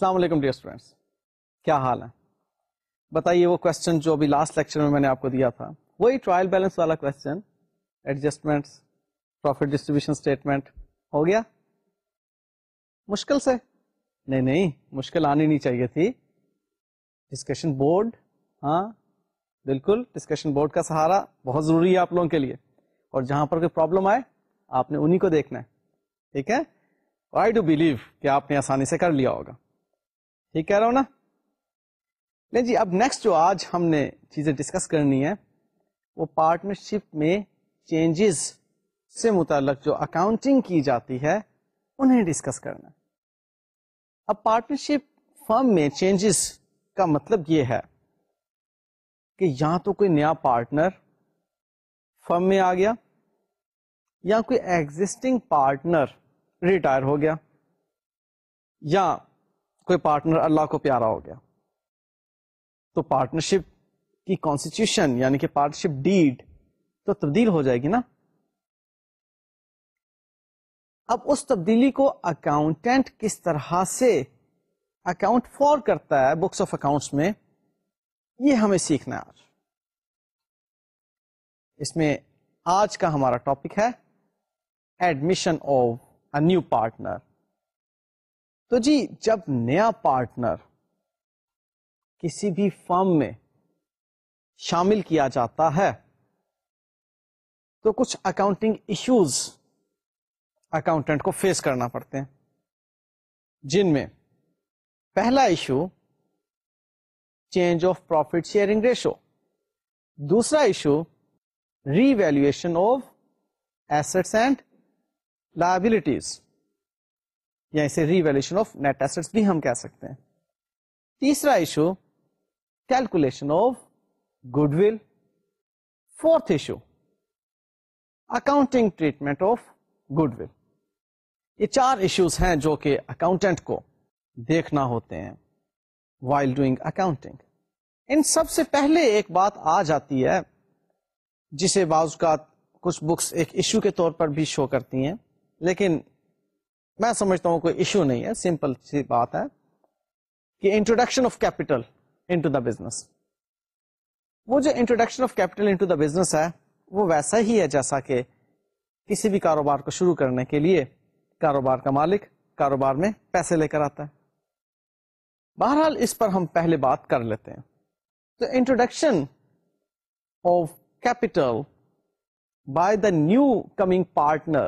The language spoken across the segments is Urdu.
السلام علیکم ڈیئر اسٹوڈینٹس، کیا حال ہے؟ بتائیے وہ کوشچن جو ابھی لاسٹ لیکچر میں نے آپ کو دیا تھا، وہی ٹرائل بیلنس والا question, adjustments, profit distribution statement ہو گیا؟ مشکل سے؟ نہیں، مشکل آنی نہیں چاہیے تھی. ڈسکشن بورڈ، ہاں بالکل، ڈسکشن بورڈ کا سہارا بہت ضروری ہے آپ لوگوں کے لیے، اور جہاں پر کوئی پرابلم آئے آپ نے انہی کو دیکھنا ہے. ٹھیک ہے؟ آئی ڈو بلیو کہ آپ نے آسانی سے کر لیا ہوگا. ٹھیک کہہ رہا ہوں نا؟ نہیں جی، اب نیکسٹ جو آج ہم نے چیزیں ڈسکس کرنی ہے وہ پارٹنرشپ میں چینجز سے متعلق جو اکاؤنٹنگ کی جاتی ہے انہیں ڈسکس کرنا ہے. اب پارٹنرشپ فرم میں چینجز کا مطلب یہ ہے کہ یا تو کوئی نیا پارٹنر فرم میں آ گیا، یا کوئی ایگزسٹنگ پارٹنر ریٹائر ہو گیا، یا کوئی پارٹنر اللہ کو پیارا ہو گیا. تو پارٹنرشپ کی کانسٹیٹیوشن یعنی کہ پارٹنرشپ ڈیڈ تو تبدیل ہو جائے گی نا. اب اس تبدیلی کو اکاؤنٹنٹ کس طرح سے اکاؤنٹ فار کرتا ہے بکس آف اکاؤنٹس میں، یہ ہمیں سیکھنا ہے آج. اس میں آج کا ہمارا ٹاپک ہے admission of a new partner. تو جی، جب نیا پارٹنر کسی بھی فرم میں شامل کیا جاتا ہے تو کچھ اکاؤنٹنگ ایشوز اکاؤنٹنٹ کو فیس کرنا پڑتے ہیں، جن میں پہلا issue change of profit sharing ratio, دوسرا issue revaluation of assets and liabilities, یا اسے revaluation of net assets بھی ہم کہہ سکتے ہیں. تیسرا issue calculation of goodwill. Fourth issue accounting treatment of goodwill. یہ چار ایشوز ہیں جو کہ اکاؤنٹنٹ کو دیکھنا ہوتے ہیں وائل ڈوئنگ اکاؤنٹنگ. ان سب سے پہلے ایک بات آ جاتی ہے جسے بعض اوقات کچھ بکس ایک ایشو کے طور پر بھی شو کرتی ہیں، لیکن میں سمجھتا ہوں کوئی ایشو نہیں ہے، سمپل سی بات ہے کہ introduction of capital into the business. وہ جو introduction of capital into the business ہے وہ ویسا ہی ہے جیسا کہ کسی بھی کاروبار کو شروع کرنے کے لیے کاروبار کا مالک کاروبار میں پیسے لے کر آتا ہے. بہرحال اس پر ہم پہلے بات کر لیتے ہیں. تو introduction of capital by the new coming partner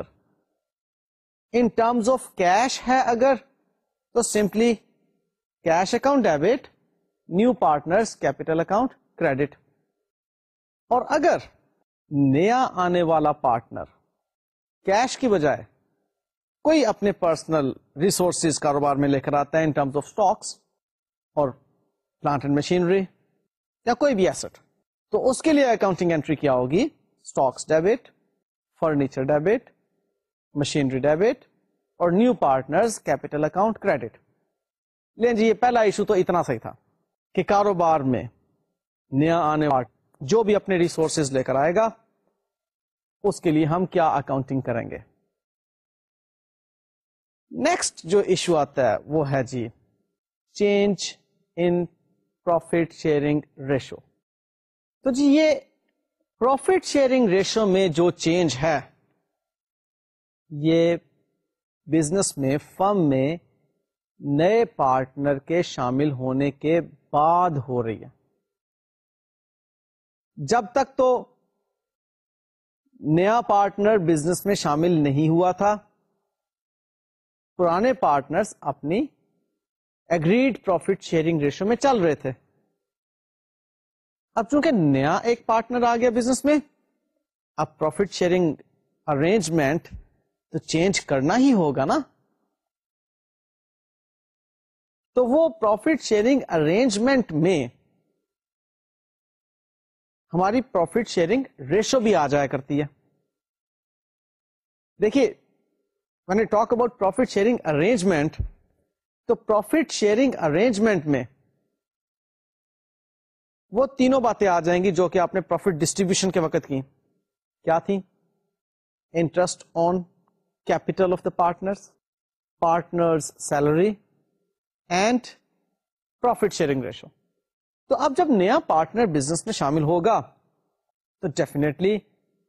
in terms of cash ہے اگر تو simply cash account debit, new partners capital account credit. اور اگر نیا آنے والا پارٹنر کیش کی بجائے کوئی اپنے پرسنل ریسورسز کاروبار میں لے کر آتا ہے ان ٹرمز آف اسٹاکس اور پلانٹ اینڈ مشینری یا کوئی بھی ایسٹ، تو اس کے لیے اکاؤنٹنگ انٹری کیا ہوگی؟ Stocks debit, furniture debit, machinery debit اور new partners capital account credit. لیں جی، یہ پہلا ایشو تو اتنا صحیح تھا کہ کاروبار میں نیا آنے والا جو بھی اپنے ریسورسز لے کر آئے گا اس کے لیے ہم کیا اکاؤنٹنگ کریں گے. نیکسٹ جو ایشو آتا ہے وہ ہے جی change in profit sharing ratio. تو جی یہ پروفٹ شیئرنگ ریشو میں جو چینج ہے یہ بزنس میں فرم میں نئے پارٹنر کے شامل ہونے کے بعد ہو رہی ہے. جب تک تو نیا پارٹنر بزنس میں شامل نہیں ہوا تھا، پرانے پارٹنرز اپنی ایگریڈ پروفٹ شیئرنگ ریشو میں چل رہے تھے. اب چونکہ نیا ایک پارٹنر آ گیا بزنس میں، اب پروفٹ شیئرنگ ارینجمنٹ تو چینج کرنا ہی ہوگا نا. تو وہ پروفٹ شیئرنگ ارینجمنٹ میں ہماری پروفٹ شیئرنگ ریشو بھی آ جایا کرتی ہے. دیکھیے when I talk about profit sharing arrangement، تو پروفٹ شیئرنگ ارینجمنٹ میں وہ تینوں باتیں آ جائیں گی جو کہ آپ نے پروفٹ ڈسٹریبیوشن کے وقت کی. کیا تھی؟ Interest on capital of the partners, partners salary and profit sharing ratio. تو اب جب نیا پارٹنر بزنس میں شامل ہوگا تو ڈیفینیٹلی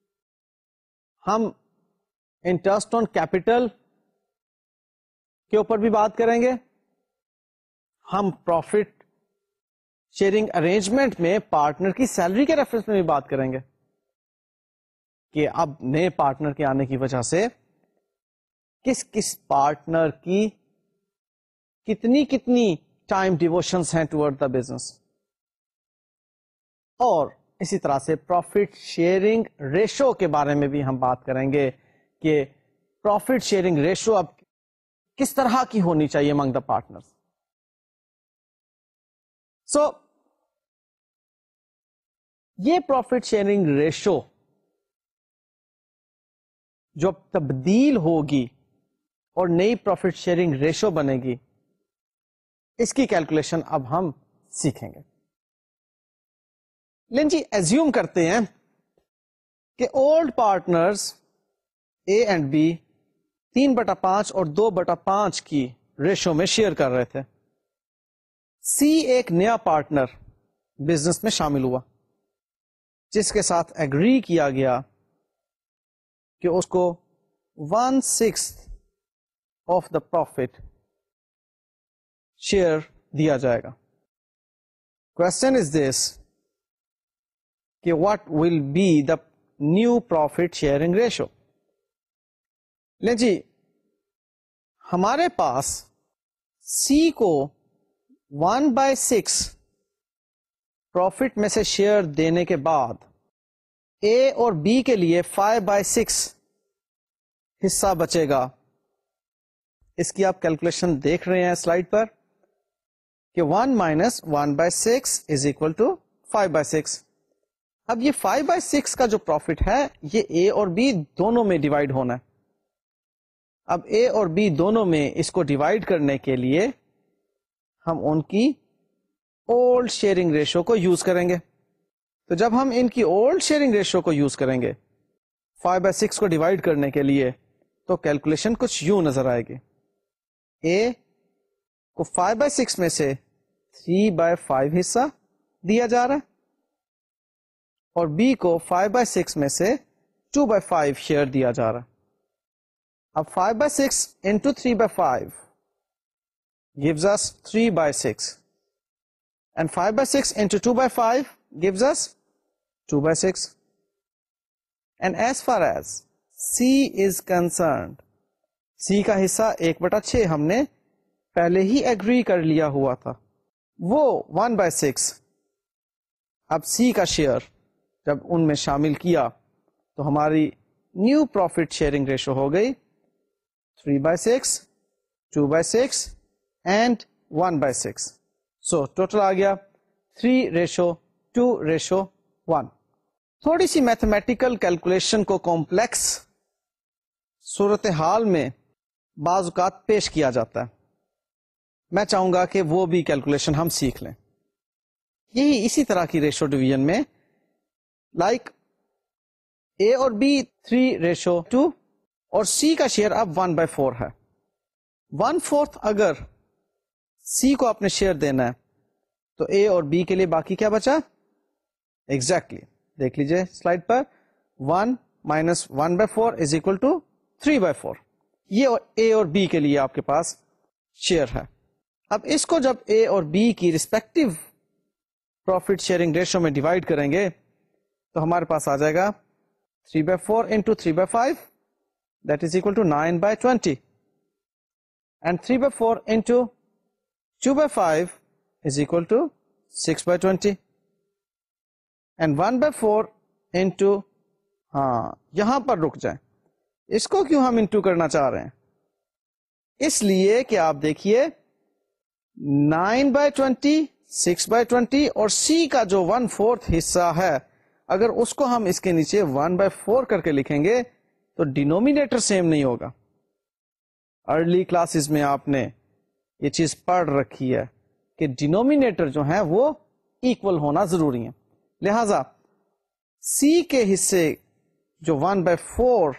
ہم انٹرسٹ آن کیپٹل کے اوپر بھی بات کریں گے, ہم پروفٹ شیئرنگ ارینجمنٹ میں پارٹنر کی سیلری کے ریفرنس میں بھی بات کریں گے کہ اب نئے پارٹنر کے آنے کی وجہ سے کس کس پارٹنر کی کتنی ٹائم ڈیووشنس ہیں ٹورڈ دا بزنس. اور اسی طرح سے پروفٹ شیئرنگ ریشو کے بارے میں بھی ہم بات کریں گے کہ پروفٹ شیئرنگ ریشو اب کس طرح کی ہونی چاہیے امنگ دا پارٹنر. سو یہ پروفٹ شیئرنگ ریشو جو تبدیل ہوگی اور نئی پروفٹ شیئرنگ ریشو بنے گی, اس کی کیلکولیشن اب ہم سیکھیں گے. لین جی ایزیوم کرتے ہیں کہ old partners A and B 3/5 اور 2/5 کی ریشو میں شیئر کر رہے تھے. سی ایک نیا پارٹنر بزنس میں شامل ہوا جس کے ساتھ ایگری کیا گیا کہ اس کو 1/6 آف دا پروفٹ شیئر دیا جائے گا. کوشچن از دس کہ what will be the new profit sharing ratio. لیں جی ہمارے پاس سی کو 1/6 پروفٹ میں سے شیئر دینے کے بعد اے اور بی کے لیے 5/6 حصہ بچے گا. اس کی آپ کیلکولیشن دیکھ رہے ہیں سلائڈ پر کہ 1 - 1/6 = 5/6. اب یہ 5/6 کا جو پروفٹ ہے یہ اے اور بی دونوں میں ڈیوائڈ ہونا ہے. اب اے اور بی دونوں میں اس کو ڈیوائڈ کرنے کے لیے ہم ان کی اولڈ شیئرنگ ریشو کو یوز کریں گے. تو جب ہم ان کی اولڈ شیئرنگ ریشو کو یوز کریں گے 5/6 کو ڈیوائڈ کرنے کے لیے تو کیلکولیشن کچھ یوں نظر آئے گی. اے کو 5/6 میں سے 3/5 حصہ دیا جا رہا ہے اور بی کو 5/6 میں سے 2/5 شیئر دیا جا رہا ہے. اب 5/6 into 3/5 gives us 3/6 and 5/6 into 2/5 gives us 2/6. And as far as C is concerned, C کا حصہ 1/6 ہم نے پہلے ہی ایگری کر لیا ہوا تھا, وہ 1/6. اب C کا شیئر جب ان میں شامل کیا تو ہماری نیو پروفٹ شیئرنگ ریشو ہو گئی 3/6, 2/6 and 1/6. سو ٹوٹل آ گیا 3:2:1. تھوڑی سی میتھمیٹیکل کیلکولیشن کو کمپلیکس صورتحال میں بعض اوقات پیش کیا جاتا ہے. میں چاہوں گا کہ وہ بھی کیلکولیشن ہم سیکھ لیں. یہی اسی طرح کی ریشو ڈویژن میں لائک اے اور بی 3:2 اور سی کا شیئر اب 1/4 ہے. 1/4 اگر سی کو اپنے شیئر دینا ہے تو اے اور بی کے لیے باقی کیا بچا؟ ایگزیکٹلی دیکھ لیجئے سلائڈ پر 1 - 1/4 = 3/4. یہ اے اور بی کے لیے آپ کے پاس شیئر ہے. اب اس کو جب اے اور بی کی ریسپیکٹو پروفٹ شیئرنگ ریشو میں ڈیوائڈ کریں گے تو ہمارے پاس آ جائے گا 3/4 into 3/5 that is equal to 9/20 and 3/4 into 2/5 is equal to 6/20 and 1/4 into یہاں پر رک جائیں. اس کو کیوں ہم انٹو کرنا چاہ رہے ہیں؟ اس لیے کہ آپ دیکھیے 9/20 6/20 اور سی کا جو 1/4 حصہ ہے اگر اس کو ہم اس کے نیچے 1/4 کر کے لکھیں گے تو ڈینومینیٹر سیم نہیں ہوگا. ارلی کلاسز میں آپ نے یہ چیز پڑھ رکھی ہے کہ ڈینومینیٹر جو ہیں وہ ایکول ہونا ضروری ہے. لہذا سی کے حصے جو 1/4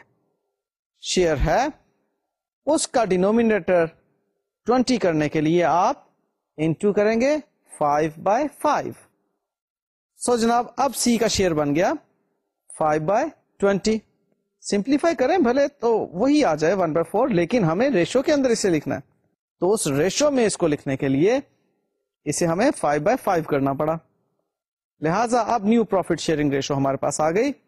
شیئر ہے اس کا ڈینومینیٹر 20 کرنے کے لیے آپ انٹو کریں گے 5/5. سو جناب اب سی کا شیئر بن گیا 5/20. سمپلیفائی کریں بھلے تو وہی آ جائے 1/4, لیکن ہمیں ریشو کے اندر اسے لکھنا ہے, تو اس ریشو میں اس کو لکھنے کے لیے اسے ہمیں 5/5 کرنا پڑا. لہذا اب نیو پروفٹ شیئرنگ ریشو ہمارے پاس آ گئی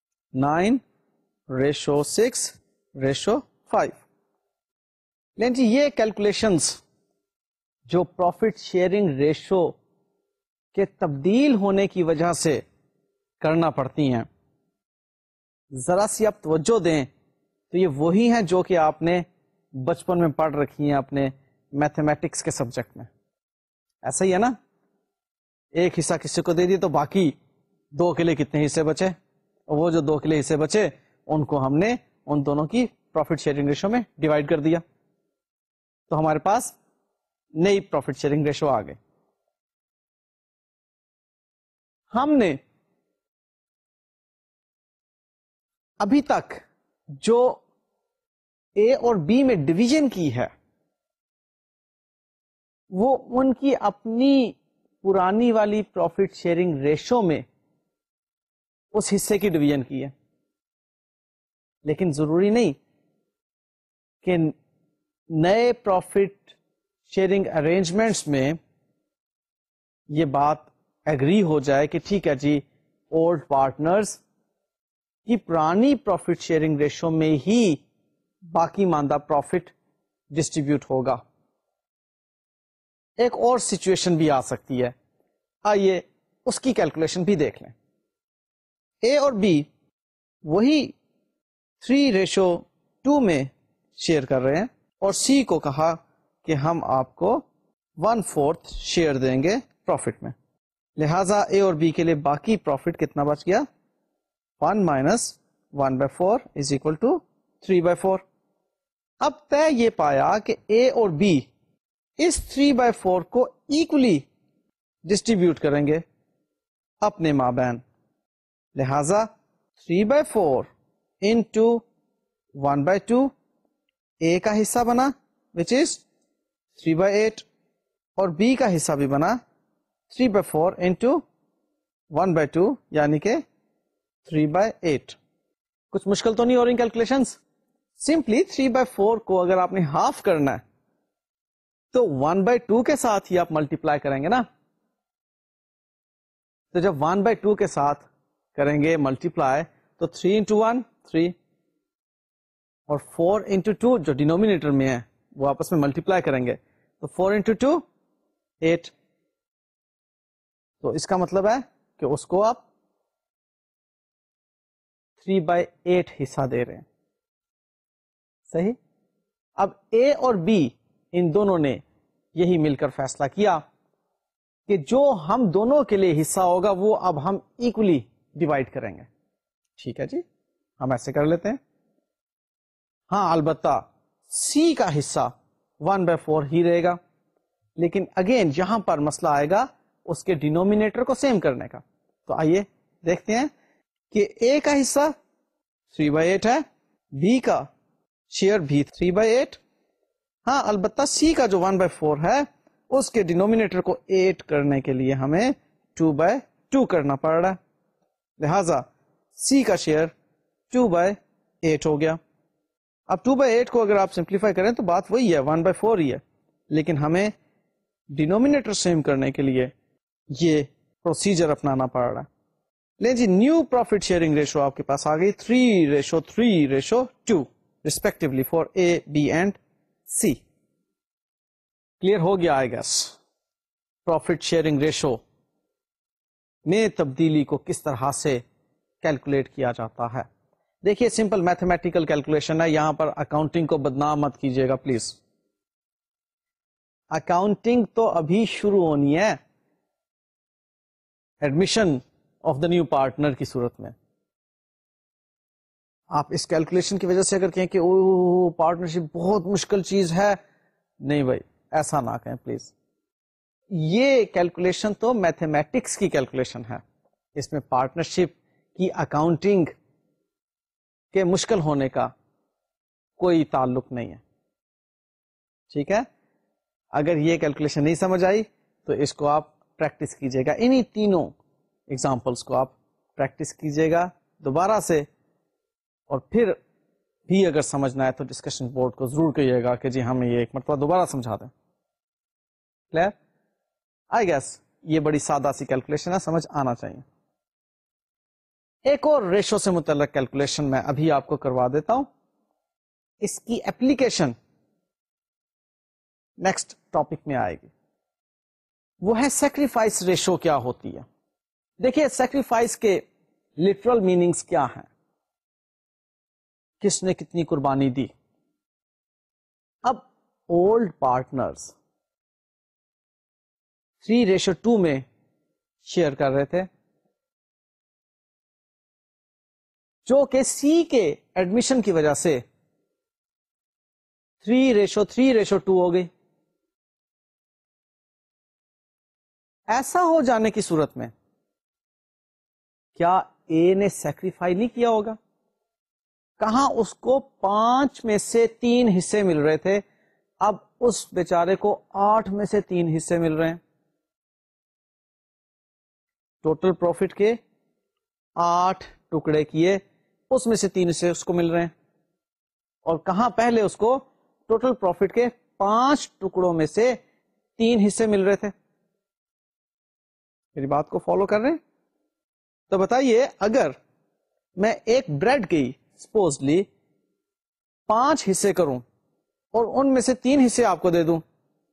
9:6:5. لیکن جی یہ کیلکولیشنز جو پروفٹ شیئرنگ ریشو کے تبدیل ہونے کی وجہ سے کرنا پڑتی ہیں, ذرا سی آپ توجہ دیں تو یہ وہی ہیں جو کہ آپ نے بچپن میں پڑھ رکھی ہیں اپنے میتھمیٹکس کے سبجیکٹ میں. ایسا ہی ہے نا, ایک حصہ کسی کو دے دیے تو باقی 2 کے لیے کتنے حصے بچے, اور وہ جو 2 کے لیے حصے بچے ان کو ہم نے ان دونوں کی پروفٹ شیئرنگ ریشو میں ڈیوائڈ کر دیا, تو ہمارے پاس نئی پروفٹ شیئرنگ ریشو آ گئی. ہم نے ابھی تک جو اے اور بی میں ڈویژن کی ہے وہ ان کی اپنی پرانی والی پروفٹ شیئرنگ ریشو میں اس حصے کی ڈویژن کی ہے, لیکن ضروری نہیں کہ نئے پروفٹ شیئرنگ ارینجمنٹس میں یہ بات ایگری ہو جائے کہ ٹھیک ہے جی اولڈ پارٹنرز کی پرانی پروفٹ شیئرنگ ریشو میں ہی باقی ماندہ پروفٹ ڈسٹریبیوٹ ہوگا. ایک اور سچویشن بھی آ سکتی ہے, آئیے اس کی کیلکولیشن بھی دیکھ لیں. اے اور بی وہی 3:2 میں شیئر کر رہے ہیں, اور سی کو کہا کہ ہم آپ کو 1/4 شیئر دیں گے پروفٹ میں. لہذا اے اور بی کے لیے باقی پروفٹ کتنا بچ گیا, 1 - 1/4 = 3/4. اب طے یہ پایا کہ اے اور بی اس 3/4 کو ایکولی ڈسٹریبیوٹ کریں گے اپنے مابین. لہذا 3/4 into 1/2 اے کا حصہ بنا which is 3/8, اور بی کا حصہ بھی بنا 3/4 into 1/2 یعنی کہ 3/8. کچھ مشکل تو نہیں ہو رہی کیلکولیشنز؟ سمپلی 3/4 کو اگر آپ نے ہاف کرنا ہے تو 1/2 کے ساتھ ہی آپ ملٹیپلائی کریں گے نا. تو جب 1/2 کے ساتھ کریں گے ملٹیپلائی تو 3 into 1 3, اور 4 into 2 جو ڈینومینیٹر میں ہے وہ آپس میں ملٹیپلائی کریں گے تو 4 into 2 8. تو اس کا مطلب ہے کہ اس کو آپ 3/8 حصہ دے رہے ہیں. صحیح. اب اے اور بی ان دونوں نے یہی مل کر فیصلہ کیا کہ جو ہم دونوں کے لیے حصہ ہوگا وہ اب ہم ایکولی ڈیوائڈ کریں گے. ٹھیک ہے جی, ہم ایسے کر لیتے ہیں. ہاں البتہ سی کا حصہ 1/4 ہی رہے گا, لیکن اگین یہاں پر مسئلہ آئے گا اس کے ڈینومینیٹر کو سیم کرنے کا. تو آئیے دیکھتے ہیں کہ اے کا حصہ 3/8 ہے, بی کا شیئر بھی 3/8. ہاں البتہ سی کا جو 1/4 ہے اس کے ڈینومینیٹر کو 8 کرنے کے لیے ہمیں 2/2 کرنا پڑ رہا ہے. لہذا سی کا شیئر 2/8 ہو گیا. اب 2/8 کو اگر آپ سمپلیفائی کریں تو بات وہی ہے 1/4 ہی ہے, لیکن ہمیں ڈینومینیٹر سیم کرنے کے لیے یہ پروسیجر اپنانا پڑ رہا ہے. لیں جی نیو پروفٹ شیئرنگ ریشو آپ کے پاس آ گئی 3:3:2 respectively for A B and C. Clear ہو گیا I guess profit sharing ratio میں تبدیلی کو کس طرح سے کیلکولیٹ کیا جاتا ہے. دیکھیے سمپل میتھمیٹیکل کیلکولیشن ہے, یہاں پر اکاؤنٹنگ کو بدنام مت کیجیے گا پلیز. اکاؤنٹنگ تو ابھی شروع ہونی ہے admission of the new partner کی صورت میں. آپ اس کیلکولیشن کی وجہ سے اگر کہیں کہ پارٹنرشپ بہت مشکل چیز ہے, نہیں بھائی ایسا نہ کہیں پلیز. یہ کیلکولیشن تو میتھمیٹکس کی کیلکولیشن ہے, اس میں پارٹنرشپ کی اکاؤنٹنگ کے مشکل ہونے کا کوئی تعلق نہیں ہے. ٹھیک ہے, اگر یہ کیلکولیشن نہیں سمجھ آئی تو اس کو آپ پریکٹس کیجیے گا, انہی تینوں ایگزامپلس کو آپ پریکٹس کیجیے گا دوبارہ سے, اور پھر بھی اگر سمجھنا ہے تو ڈسکشن بورڈ کو ضرور کہیے گا کہ جی ہمیں یہ ایک مرتبہ دوبارہ سمجھا دیں. کلیئر؟ آئی گیس یہ بڑی سادہ سی کیلکولیشن ہے, سمجھ آنا چاہیے. ایک اور ریشو سے متعلق کیلکولیشن میں ابھی آپ کو کروا دیتا ہوں, اس کی اپلیکیشن نیکسٹ ٹاپک میں آئے گی. وہ ہے سیکریفائس ریشو کیا ہوتی ہے. دیکھیے سیکریفائس کے لٹرل میننگز کیا ہیں, کس نے کتنی قربانی دی. اب اولڈ پارٹنرز 3:2 میں شیئر کر رہے تھے, جو کہ سی کے ایڈمیشن کی وجہ سے 3:3:2 ہو گئی. ایسا ہو جانے کی صورت میں کیا اے نے سیکریفائی نہیں کیا ہوگا؟ کہاں اس کو 5 میں سے 3 حصے مل رہے تھے, اب اس بیچارے کو 8 میں سے 3 حصے مل رہے ہیں. ٹوٹل پروفٹ کے 8 ٹکڑے کیے, اس میں سے 3 حصے اس کو مل رہے ہیں, اور کہاں پہلے اس کو ٹوٹل پروفٹ کے 5 ٹکڑوں میں سے 3 حصے مل رہے تھے. میری بات کو فالو کر رہے ہیں؟ تو بتائیے اگر میں ایک بریڈ کی سپوزلی 5 حصے کروں اور ان میں سے 3 حصے آپ کو دے دوں,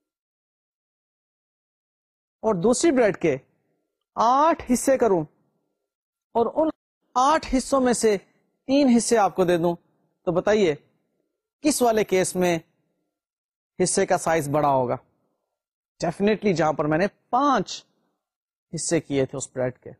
اور دوسری بریڈ کے 8 حصے کروں اور ان 8 حصوں میں سے 3 حصے آپ کو دے دوں, تو بتائیے کس والے کیس میں حصے کا سائز بڑا ہوگا؟ ڈیفینیٹلی جہاں پر میں نے 5 حصے کیے تھے اس بریڈ کے,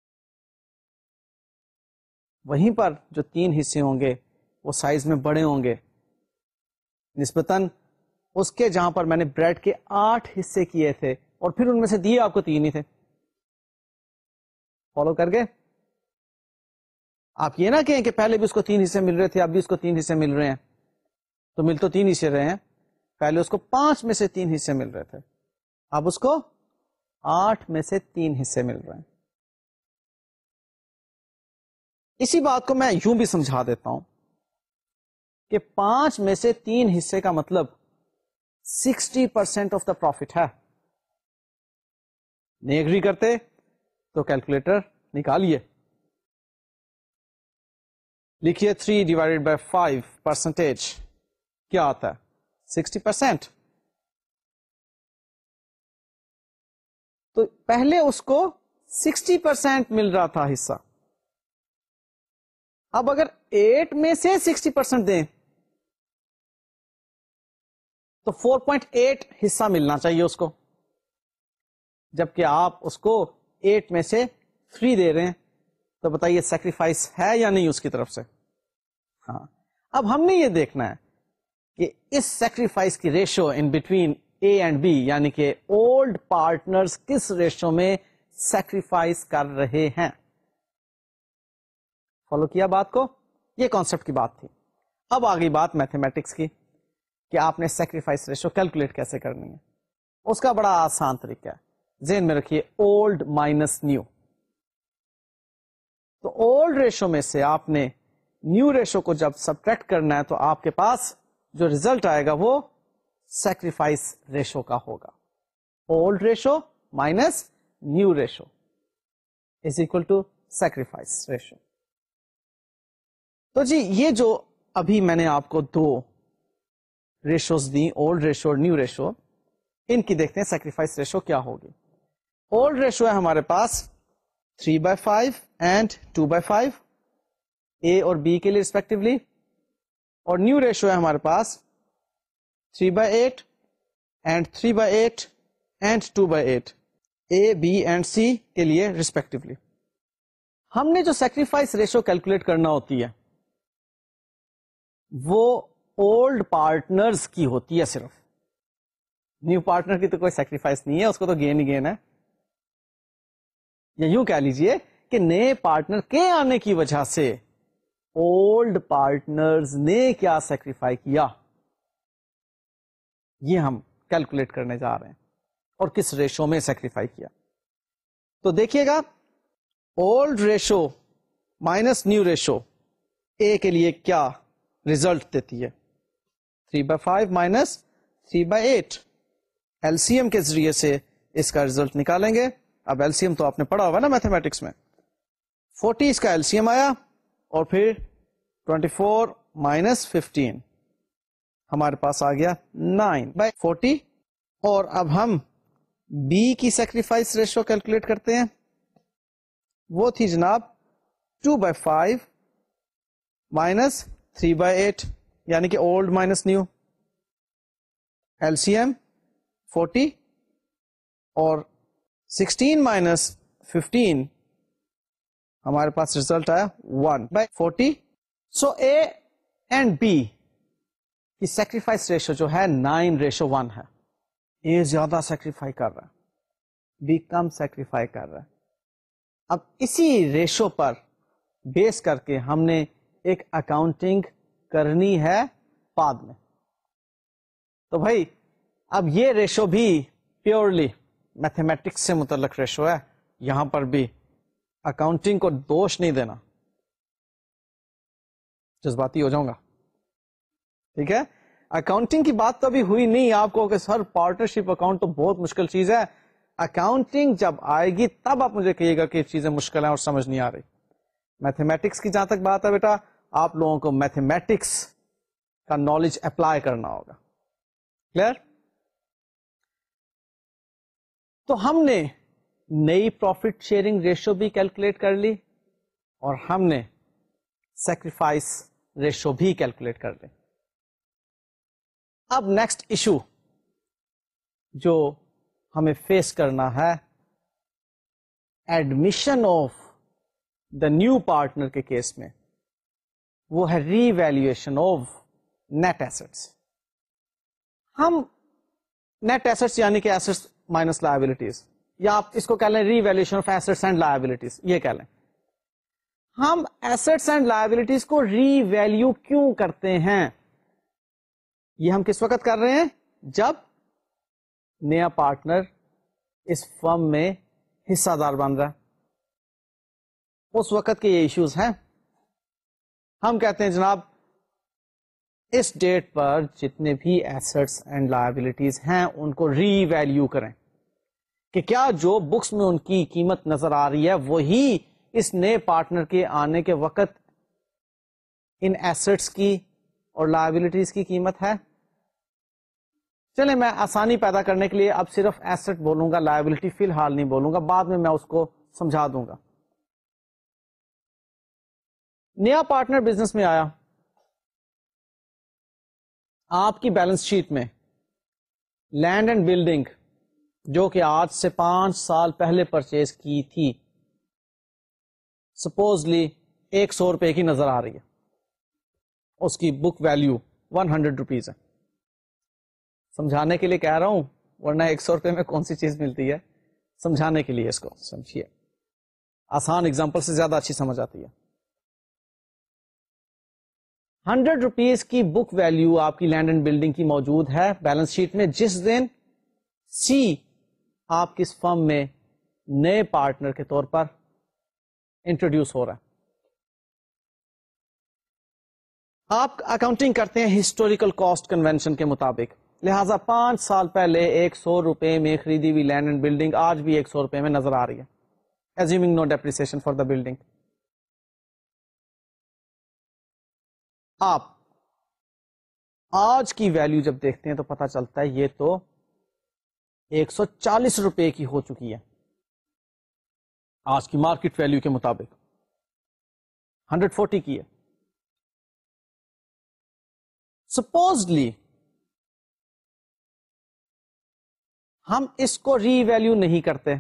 وہیں پر جو 3 حصے ہوں گے وہ سائز میں بڑے ہوں گے نسبتاً اس کے جہاں پر میں نے بریڈ کے 8 حصے کیے تھے اور پھر ان میں سے دیے آپ کو 3 ہی تھے. فالو کر گئے؟ آپ یہ نہ کہیں کہ پہلے بھی اس کو 3 حصے مل رہے تھے, اب بھی اس کو 3 حصے مل رہے ہیں, تو مل تو 3 حصے رہے ہیں. پہلے اس کو 5 میں سے 3 حصے مل رہے تھے, اب اس کو 8 میں سے 3 حصے مل رہے ہیں. اسی بات کو میں یوں بھی سمجھا دیتا ہوں کہ 5 میں سے 3 حصے کا مطلب 60% آف دا پروفٹ ہے. نہیں ایگری کرتے تو کیلکولیٹر نکالیے, لکھیے 3/5% کیا آتا ہے 60%. تو پہلے اس کو 60% مل رہا تھا حصہ, اب اگر 8 میں سے 60% دیں تو 4.8 حصہ ملنا چاہیے اس کو, جبکہ آپ اس کو 8 میں سے 3 دے رہے ہیں. تو بتائیے سیکریفائس ہے یا نہیں اس کی طرف سے؟ ہاں. اب ہم نے یہ دیکھنا ہے کہ اس سیکریفائس کی ratio in between A and B, یعنی کہ اولڈ پارٹنرز کس ریشو میں سیکریفائس کر رہے ہیں. فالو کیا بات کو؟ یہ کانسیپٹ کی بات تھی. اب آگئی بات میتھمیٹکس کی کہ آپ نے سیکریفائس ریشو کیلکولیٹ کیسے کرنی ہے. اس کا بڑا آسان طریقہ ہے, ذہن میں رکھیے اولڈ مائنس نیو. تو اولڈ ریشو میں سے آپ نے نیو ریشو کو جب سبٹریکٹ کرنا ہے تو آپ کے پاس جو ریزلٹ آئے گا وہ سیکریفائس ریشو کا ہوگا. Old ratio minus new ratio is equal to sacrifice ratio. تو جی یہ جو ابھی میں نے آپ کو 2 ریشوز دی, اولڈ ریشو اور نیو ریشو, ان کی دیکھتے ہیں سیکریفائس ریشو کیا ہوگی. اولڈ ریشو ہے ہمارے پاس 3/5 اینڈ 2/5 اے اور بی کے لیے ریسپیکٹولی, اور نیو ریشو ہے ہمارے پاس 3/8 and 3/8 and 2/8 A B and C کے لیے ریسپیکٹولی. ہم نے جو سیکریفائس ریشو کیلکولیٹ کرنا ہوتی ہے وہ اولڈ پارٹنرز کی ہوتی ہے صرف. نیو پارٹنر کی تو کوئی سیکریفائس نہیں ہے, اس کو تو گین ہی گین ہے. یا یوں کہہ لیجئے کہ نئے پارٹنر کے آنے کی وجہ سے اولڈ پارٹنرز نے کیا سیکریفائی کیا, یہ ہم کیلکولیٹ کرنے جا رہے ہیں اور کس ریشو میں سیکریفائی کیا. تو دیکھیے گا old ratio minus new ratio A کے لیے کیا ریزلٹ دیتی ہے. 3/5 مائنس 3/8 ایل سی ایم کے ذریعے سے اس کا ریزلٹ نکالیں گے. اب ایل سی ایم تو آپ نے پڑھا ہوگا نا میتھمیٹکس میں. 40 اس کا ایل سی ایم آیا اور پھر 24 مائنس 15 ہمارے پاس آ گیا 9/40. اور اب ہم بی کی سیکریفائس ریشو کیلکولیٹ کرتے ہیں. وہ تھی جناب 2/5 مائنس 3/8 یعنی کہ old minus new. L C M 40 اور 16 مائنس 15 ہمارے پاس ریزلٹ آیا 1/40. سو اے اینڈ بی کی سیکریفائس ریشو جو ہے 9:1 ہے. اے زیادہ سیکریفائی کر رہا ہے, بی کم سیکریفائی کر رہا ہے. اب اسی ریشو پر بیس کر کے ہم نے ایک اکاؤنٹنگ کرنی ہے بعد میں. تو بھائی اب یہ ریشو بھی پیورلی میتھمیٹکس سے متعلق ریشو ہے, یہاں پر بھی اکاؤنٹنگ کو دوش نہیں دینا. جذباتی ہو جاؤں گا, ٹھیک ہے. اکاؤنٹنگ کی بات تو ابھی ہوئی نہیں آپ کو کہ سر پارٹنرشپ اکاؤنٹ تو بہت مشکل چیز ہے. اکاؤنٹنگ جب آئے گی تب آپ مجھے کہیے گا کہ چیزیں مشکل ہیں اور سمجھ نہیں آ رہی. میتھمیٹکس کی جہاں تک بات ہے بیٹا, آپ لوگوں کو میتھمیٹکس کا نالج اپلائی کرنا ہوگا. کلیئر؟ تو ہم نے نئی پروفٹ شیئرنگ ریشو بھی کیلکولیٹ کر لی اور ہم نے سیکریفائس ریشو بھی کیلکولیٹ کر لی. اب نیکسٹ ایشو جو ہمیں فیس کرنا ہے admission of the new partner کے کیس میں, وہ ہے revaluation of net assets. ہم نیٹ ایسٹس یعنی کہ ایسٹس مائنس لائبلٹیز, یا آپ اس کو کہہ لیں revaluation of assets and liabilities, یہ کہہ لیں. ہم ایسٹس اینڈ لائبلٹیز کو ری ویلیو کیوں کرتے ہیں؟ یہ ہم کس وقت کر رہے ہیں؟ جب نیا پارٹنر اس فرم میں حصہ دار بن رہا ہے, اس وقت کے یہ ایشوز ہیں. ہم کہتے ہیں جناب اس ڈیٹ پر جتنے بھی ایسٹس اینڈ لائبلٹیز ہیں ان کو ری ویلیو کریں کہ کیا جو بکس میں ان کی قیمت نظر آ رہی ہے وہی اس نئے پارٹنر کے آنے کے وقت ان ایسٹس کی اور لائبلٹیز کی قیمت ہے. چلیں میں آسانی پیدا کرنے کے لیے اب صرف ایسٹ بولوں گا, لائبلٹی فی الحال نہیں بولوں گا, بعد میں اس کو سمجھا دوں گا. نیا پارٹنر بزنس میں آیا, آپ کی بیلنس شیٹ میں لینڈ اینڈ بلڈنگ جو کہ آج سے 5 سال پہلے پرچیز کی تھی سپوزلی 100 روپے کی نظر آ رہی ہے, اس کی بک ویلیو 100 روپیز ہے. سمجھانے کے لیے کہہ رہا ہوں, ورنہ 100 روپے میں کون سی چیز ملتی ہے, سمجھانے کے لیے اس کو سمجھیے, آسان اگزامپل سے زیادہ اچھی سمجھ آتی ہے. 100 روپیز کی بک ویلیو آپ کی لینڈ اینڈ بلڈنگ کی موجود ہے بیلنس شیٹ میں جس دن سی آپ کس فرم میں نئے پارٹنر کے طور پر انٹروڈیوس ہو رہا ہے. آپ اکاؤنٹنگ کرتے ہیں ہسٹوریکل کاسٹ کنونشن کے مطابق, لہذا 5 سال پہلے 100 روپے میں خریدی ہوئی لینڈ اینڈ بلڈنگ آج بھی 100 روپے میں نظر آ رہی ہے, assuming no depreciation for the building. آپ آج کی ویلیو جب دیکھتے ہیں تو پتا چلتا ہے یہ تو 140 روپے کی ہو چکی ہے آج کی مارکیٹ ویلیو کے مطابق, 140 کی ہے. سپوزلی ہم اس کو ری ویلیو نہیں کرتے,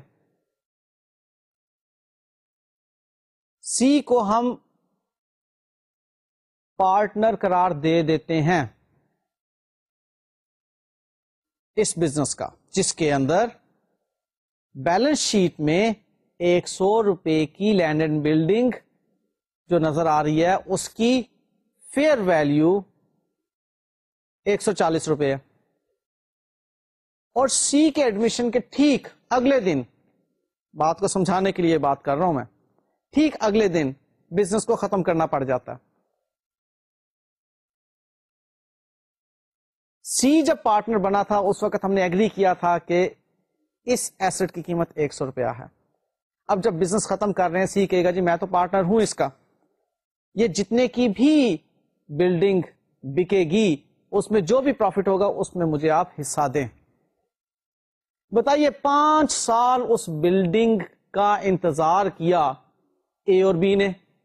سی کو ہم پارٹنر قرار دے دیتے ہیں اس بزنس کا جس کے اندر بیلنس شیٹ میں 100 روپے کی لینڈ اینڈ بلڈنگ جو نظر آ رہی ہے اس کی فیئر ویلیو 140 روپے ہے. اور سی کے ایڈمیشن کے ٹھیک اگلے دن, بات کو سمجھانے کے لیے بات کر رہا ہوں میں, ٹھیک اگلے دن بزنس کو ختم کرنا پڑ جاتا ہے. سی جب پارٹنر بنا تھا اس وقت ہم نے ایگری کیا تھا کہ اس ایسٹ کی قیمت 100 روپیہ ہے. اب جب بزنس ختم کر رہے ہیں, سی کہے گا جی میں تو پارٹنر ہوں اس کا, یہ جتنے کی بھی بلڈنگ بکے گی اس میں جو بھی پروفٹ ہوگا اس میں مجھے آپ حصہ دیں. بتائیے 5 سال اس بلڈنگ کا انتظار کیا اے اور بی نے,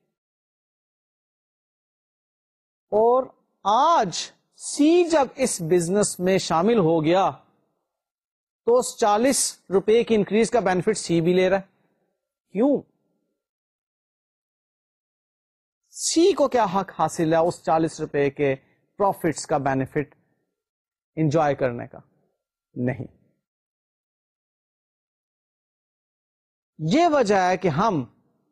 اور آج سی جب اس بزنس میں شامل ہو گیا تو اس 40 روپے کی انکریز کا بینیفٹ سی بھی لے رہا ہے. کیوں؟ سی کو کیا حق حاصل ہے اس 40 روپے کے پروفٹس کا بینیفٹ انجوائے کرنے کا؟ نہیں. یہ وجہ ہے کہ ہم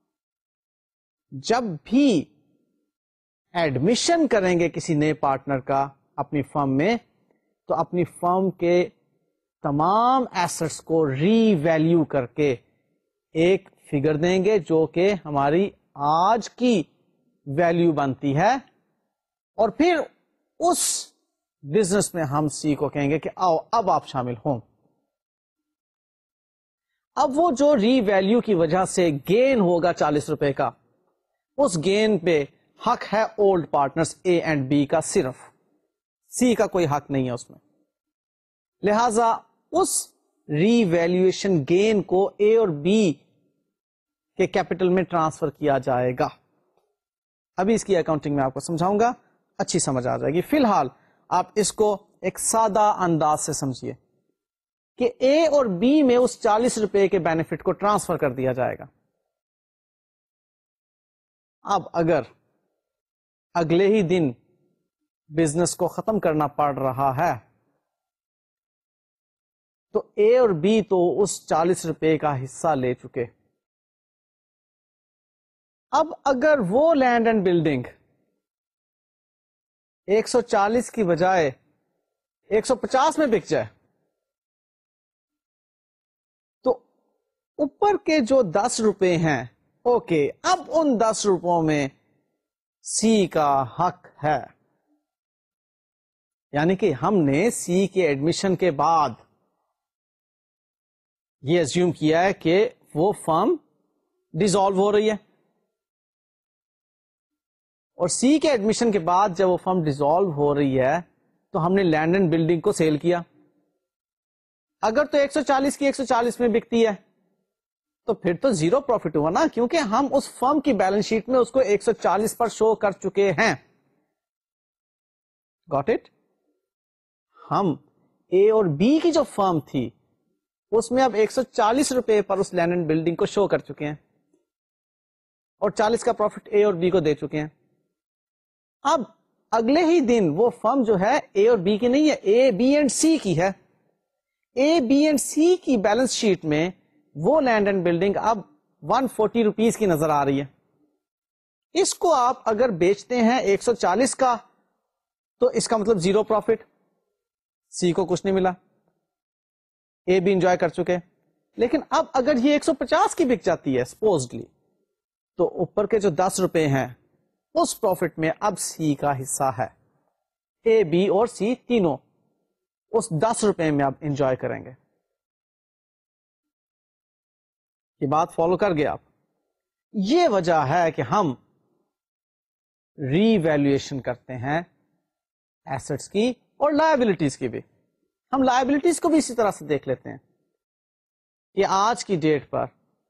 جب بھی ایڈمیشن کریں گے کسی نئے پارٹنر کا اپنی فرم میں, تو اپنی فرم کے تمام ایسٹس کو ری ویلیو کر کے ایک فگر دیں گے جو کہ ہماری آج کی ویلیو بنتی ہے, اور پھر اس بزنس میں ہم سی کو کہیں گے کہ آؤ اب آپ شامل ہوں. اب وہ جو ری ویلیو کی وجہ سے گین ہوگا 40 روپے کا, اس گین پہ حق ہے old partners A and B کا, صرف سی کا کوئی حق نہیں ہے اس میں. لہذا اس ری ویلیویشن گین کو اے اور بی کے کیپٹل میں ٹرانسفر کیا جائے گا. ابھی اس کی اکاؤنٹنگ میں آپ کو سمجھاؤں گا, اچھی سمجھ آ جائے گی. فی الحال آپ اس کو ایک سادہ انداز سے سمجھیے کہ اے اور بی میں اس 40 روپے کے بینیفٹ کو ٹرانسفر کر دیا جائے گا. اب اگر اگلے ہی دن بزنس کو ختم کرنا پڑ رہا ہے تو اے اور بی تو اس 40 روپے کا حصہ لے چکے. اب اگر وہ لینڈ اینڈ بلڈنگ 140 کی بجائے 150 میں بک جائے تو اوپر کے جو 10 روپے ہیں, اوکے, اب ان 10 روپوں میں سی کا حق ہے. یعنی کہ ہم نے سی کے ایڈمیشن کے بعد یہ ایزیوم کیا ہے کہ وہ فرم ڈیزالو ہو رہی ہے, اور سی کے ایڈمیشن کے بعد جب وہ فرم ڈیزالو ہو رہی ہے تو ہم نے لینڈ اینڈ بلڈنگ کو سیل کیا. اگر تو 140 کی 140 میں بکتی ہے تو پھر تو زیرو پروفٹ ہوا نا, کیونکہ ہم اس فرم کی بیلنس شیٹ میں اس کو 140 پر شو کر چکے ہیں. Got it? ہم اے اور بی کی جو فرم تھی اس میں اب 140 روپے پر اس لینڈ اینڈ بلڈنگ کو شو کر چکے ہیں, اور 40 کا پروفٹ اے اور بی کو دے چکے ہیں. اب اگلے ہی دن وہ فرم جو ہے اے اور بی کی نہیں ہے, اے بی اینڈ سی کی ہے. اے بی اینڈ سی کی بیلنس شیٹ میں وہ لینڈ اینڈ بلڈنگ اب 140 روپیز کی نظر آ رہی ہے. اس کو آپ اگر بیچتے ہیں 140 کا تو اس کا مطلب زیرو پروفٹ, سی کو کچھ نہیں ملا, اے بھی انجوائے کر چکے. لیکن اب اگر یہ 150 کی بک جاتی ہے سپوزڈلی, تو اوپر کے جو 10 روپے ہیں اس پروفٹ میں اب سی کا حصہ ہے. اے بی اور سی تینوں اس 10 روپے میں اب انجوائے کریں گے. یہ بات فالو کر گئے آپ؟ یہ وجہ ہے کہ ہم ری ویلیویشن کرتے ہیں ایسٹس کی اور لائبلٹیز کی بھی. ہم لائبلٹیز کو بھی اسی طرح سے دیکھ لیتے ہیں کہ آج کی ڈیٹ پر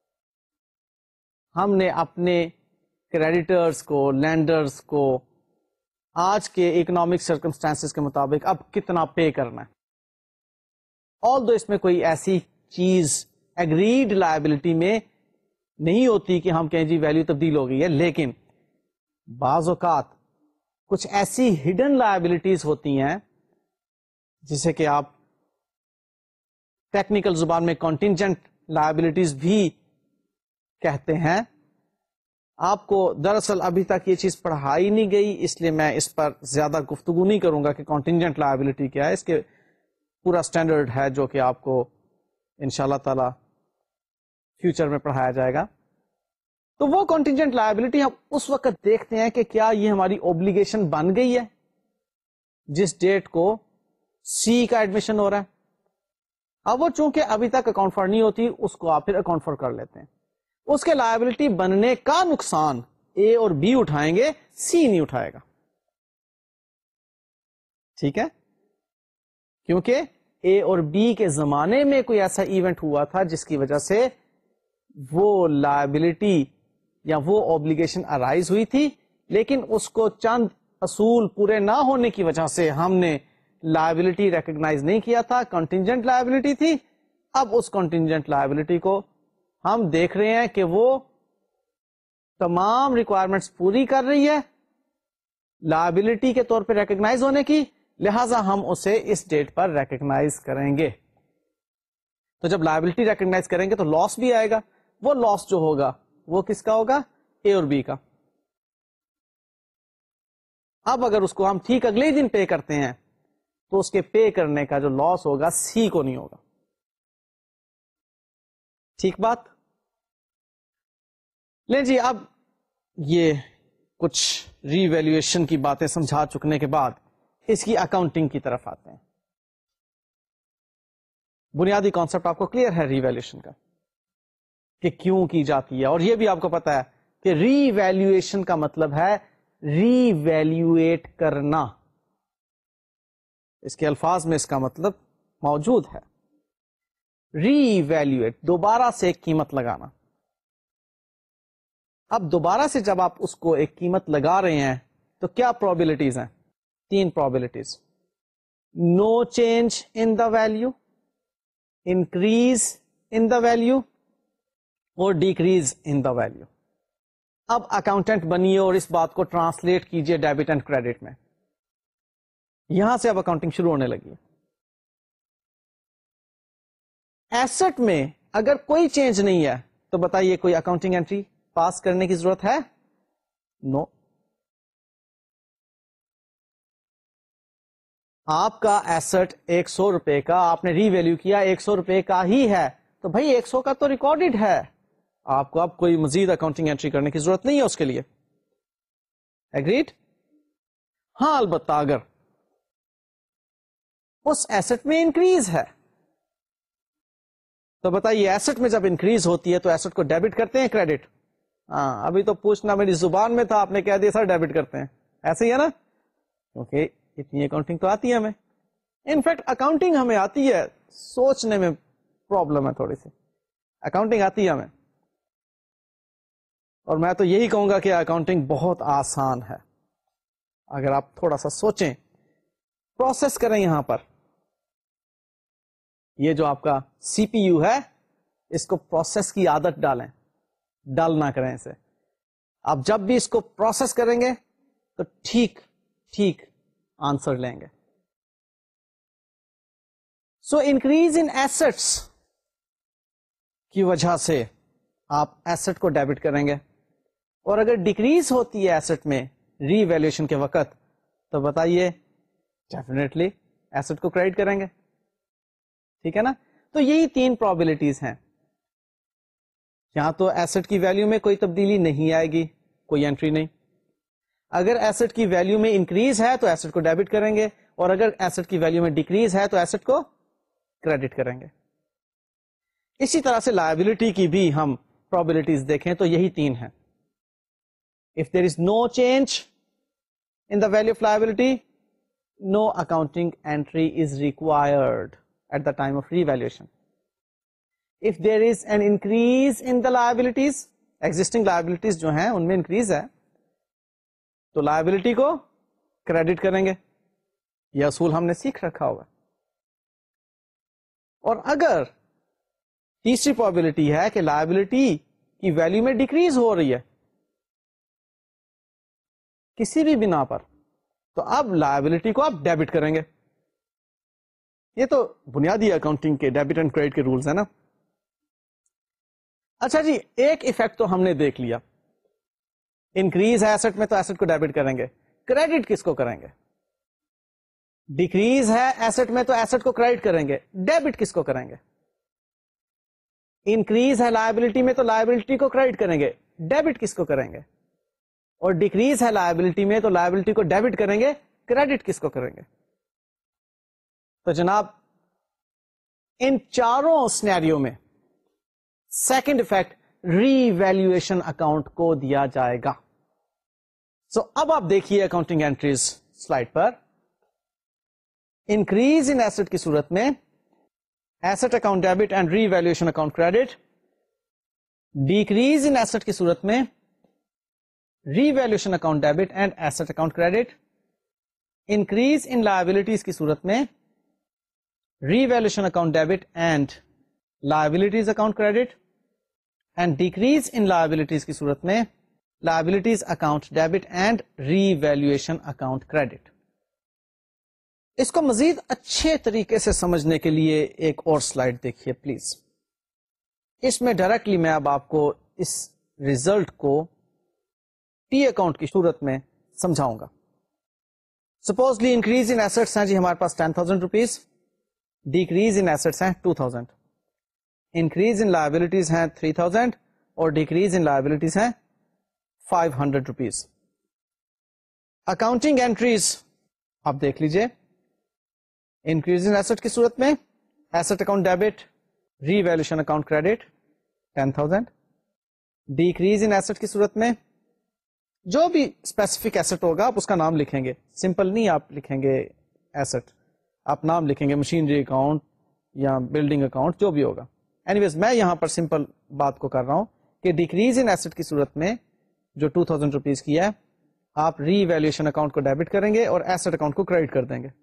ہم نے اپنے کریڈیٹرز کو, لینڈرز کو آج کے اکنامک سرکمسٹانسز کے مطابق اب کتنا پے کرنا ہے. آلدو اس میں کوئی ایسی چیز ایگریڈ لائبلٹی میں نہیں ہوتی کہ ہم کہیں جی ویلیو تبدیل ہو گئی ہے, لیکن بعض اوقات کچھ ایسی ہڈن لائبلٹیز ہوتی ہیں جسے کہ آپ ٹیکنیکل زبان میں کنٹینجنٹ لائبلٹیز بھی کہتے ہیں. آپ کو دراصل ابھی تک یہ چیز پڑھائی نہیں گئی, اس لیے میں اس پر زیادہ گفتگو نہیں کروں گا کہ کنٹینجنٹ لائبلٹی کیا ہے. اس کے پورا اسٹینڈرڈ ہے جو کہ آپ کو انشاءاللہ تعالی فیوچر میں پڑھایا جائے گا. تو وہ کنٹینجنٹ لائبلٹی ہم اس وقت دیکھتے ہیں کہ کیا یہ ہماری اوبلیگیشن بن گئی ہے جس ڈیٹ کو سی کا ایڈمیشن ہو رہا ہے. اب وہ چونکہ ابھی تک اکاؤنٹ فار نہیں ہوتی, اس کو آپ پھر اکاؤنٹ فار کر لیتے ہیں. اس کے لائبلٹی بننے کا نقصان اے اور بی اٹھائیں گے, سی نہیں اٹھائے گا. ٹھیک ہے, کیونکہ اے اور بی کے زمانے میں کوئی ایسا ایونٹ ہوا تھا جس کی وجہ سے وہ لائبلٹی یا وہ اوبلیگیشن ارائز ہوئی تھی, لیکن اس کو چند اصول پورے نہ ہونے کی وجہ سے ہم نے لائبلٹی ریکگنائز نہیں کیا تھا, کنٹینجنٹ لائبلٹی تھی. اب اس کنٹینجنٹ لائبلٹی کو ہم دیکھ رہے ہیں کہ وہ تمام ریکوائرمنٹس پوری کر رہی ہے لائبلٹی کے طور پہ ریکگنائز ہونے کی, لہذا ہم اسے اس ڈیٹ پر ریکگنائز کریں گے. تو جب لائبلٹی ریکگنائز کریں گے تو لاس بھی آئے گا. وہ لاس جو ہوگا وہ کس کا ہوگا؟ اے اور بی کا. اب اگر اس کو ہم ٹھیک اگلے ہی دن پے کرتے ہیں تو اس کے پے کرنے کا جو لاس ہوگا سی کو نہیں ہوگا. ٹھیک بات؟ لیں جی, اب یہ کچھ ری ویلیویشن کی باتیں سمجھا چکنے کے بعد اس کی اکاؤنٹنگ کی طرف آتے ہیں. بنیادی کانسیپٹ آپ کو کلیئر ہے ری ویلیویشن کا کہ کیوں کی جاتی ہے, اور یہ بھی آپ کو پتا ہے کہ ری ویلیویشن کا مطلب ہے ری ویلیویٹ کرنا. اس کے الفاظ میں اس کا مطلب موجود ہے. ری ویلیویٹ, دوبارہ سے ایک قیمت لگانا. اب دوبارہ سے جب آپ اس کو ایک قیمت لگا رہے ہیں تو کیا پرابیلٹیز ہیں؟ 3 probabilities. No change in the value, increase in the value اور ڈیکریز ان دا ویلو. اب اکاؤنٹنٹ بنیے اور اس بات کو ٹرانسلیٹ کیجئے ڈیبٹ اینڈ کریڈٹ میں. یہاں سے اب اکاؤنٹنگ شروع ہونے لگی. ایسٹ میں اگر کوئی چینج نہیں ہے تو بتائیے کوئی اکاؤنٹنگ انٹری پاس کرنے کی ضرورت ہے؟ نو. آپ کا ایسٹ 100 روپے کا, آپ نے ری ویلیو کیا 100 روپے کا ہی ہے, تو بھائی 100 کا تو ریکارڈڈ ہے, آپ کو اب کوئی مزید اکاؤنٹنگ انٹری کرنے کی ضرورت نہیں ہے اس کے لیے. ایگریڈ؟ ہاں, البتہ اگر اس ایسٹ میں انکریز ہے تو بتائیے ایسٹ میں جب انکریز ہوتی ہے تو ایسٹ کو ڈیبٹ کرتے ہیں کریڈٹ؟ ہاں, ابھی تو پوچھنا میری زبان میں تھا, آپ نے کہہ دیا سر ڈیبٹ کرتے ہیں. ایسے ہی ہے نا, کیونکہ اتنی اکاؤنٹنگ تو آتی ہے ہمیں. انفیکٹ اکاؤنٹنگ ہمیں آتی ہے, سوچنے میں پرابلم ہے تھوڑی سی. اکاؤنٹنگ آتی ہے ہمیں, اور میں تو یہی کہوں گا کہ اکاؤنٹنگ بہت آسان ہے اگر آپ تھوڑا سا سوچیں, پروسیس کریں. یہاں پر یہ جو آپ کا سی پی یو ہے اس کو پروسیس کی عادت ڈالیں, ڈال نہ کریں اسے. آپ جب بھی اس کو پروسیس کریں گے تو ٹھیک ٹھیک آنسر لیں گے. سو انکریز ان ایسٹس کی وجہ سے آپ ایسٹ کو ڈیبٹ کریں گے, اور اگر ڈیکریز ہوتی ہے ایسٹ میں ری ویلیویشن کے وقت تو بتائیے ڈیفینیٹلی ایسٹ کو کریڈٹ کریں گے. ٹھیک ہے نا. تو یہی 3 پرابیلٹیز ہیں. یہاں تو ایسٹ کی ویلیو میں کوئی تبدیلی نہیں آئے گی, کوئی انٹری نہیں. اگر ایسٹ کی ویلیو میں انکریز ہے تو ایسٹ کو ڈیبٹ کریں گے, اور اگر ایسٹ کی ویلیو میں ڈیکریز ہے تو ایسٹ کو کریڈٹ کریں گے. اسی طرح سے لائبلٹی کی بھی ہم پرابیلٹیز دیکھیں تو یہی 3 ہیں. If there is no change in the value of liability, no accounting entry is required at the time of revaluation. If there is an increase in the liabilities, existing liabilities جو ہیں ان میں increase ہے تو liability کو credit کریں گے. یہ اصول ہم نے سیکھ رکھا ہوگا. اور اگر تیسری probability ہے کہ liability کی ویلیو میں ڈیکریز ہو رہی ہے کسی بھی بنا پر, تو اب لائبلٹی کو آپ ڈیبٹ کریں گے. یہ تو بنیادی اکاؤنٹنگ کے ڈیبٹ اینڈ کریڈٹ کے رولز ہیں نا. اچھا جی, ایک ایفیکٹ تو ہم نے دیکھ لیا, انکریز ہے ایسٹ میں تو ایسٹ کو ڈیبٹ کریں گے, کریڈٹ کس کو کریں گے؟ ڈیکریز ہے ایسٹ میں تو ایسٹ کو کریڈٹ کریں گے. ڈیبٹ کس کو کریں گے؟ انکریز ہے لائبلٹی میں تو لائبلٹی کو کریڈٹ کریں گے. ڈیبٹ کس کو کریں گے؟ اور ڈیکریز ہے لائبلٹی میں تو لائبلٹی کو ڈیبٹ کریں گے. کریڈٹ کس کو کریں گے؟ تو جناب ان چاروں سینیریو میں second effect revaluation account کو دیا جائے گا. سو اب آپ دیکھیے اکاؤنٹنگ اینٹریز سلائڈ پر. انکریز ان ایسٹ کی صورت میں asset account debit and revaluation account credit. Decrease in asset کی صورت میں revaluation account debit and asset account credit. Increase in liabilities کی صورت میں revaluation account debit and liabilities account credit. And decrease in liabilities کی صورت میں liabilities account debit and revaluation account credit. اس کو مزید اچھے طریقے سے سمجھنے کے لیے ایک اور سلائڈ دیکھیے پلیز. اس میں ڈائریکٹلی میں اب آپ کو اس ریزلٹ کو ٹی اکاؤنٹ کی صورت میں سمجھاؤں گا. سپوزلی انکریز ان ایسٹس ہیں جی ہمارے پاس 10,000 روپیز. ڈیکریز ان ایسٹس ہیں 2,000. انکریز ان لائبلٹیز ہیں 3,000 اور ڈیکریز ان لائبلٹیز ہیں 500 روپیز. اکاؤنٹنگ اینٹریز آپ دیکھ لیجئے. انکریز ان ایسٹ کی صورت میں asset account debit revaluation account credit 10,000. Decrease in asset کی صورت میں جو بھی اسپیسیفک ایسٹ ہوگا آپ اس کا نام لکھیں گے. سمپل نہیں آپ لکھیں گے ایسٹ, آپ نام لکھیں گے مشینری اکاؤنٹ یا بلڈنگ اکاؤنٹ جو بھی ہوگا. اینیویز میں یہاں پر سمپل بات کو کر رہا ہوں کہ ڈیکریز ان ایسٹ کی صورت میں جو 2,000 روپیز کی ہے آپ ری ویلیویشن اکاؤنٹ کو ڈیبٹ کریں گے اور ایسٹ اکاؤنٹ کو کریڈٹ کر دیں گے.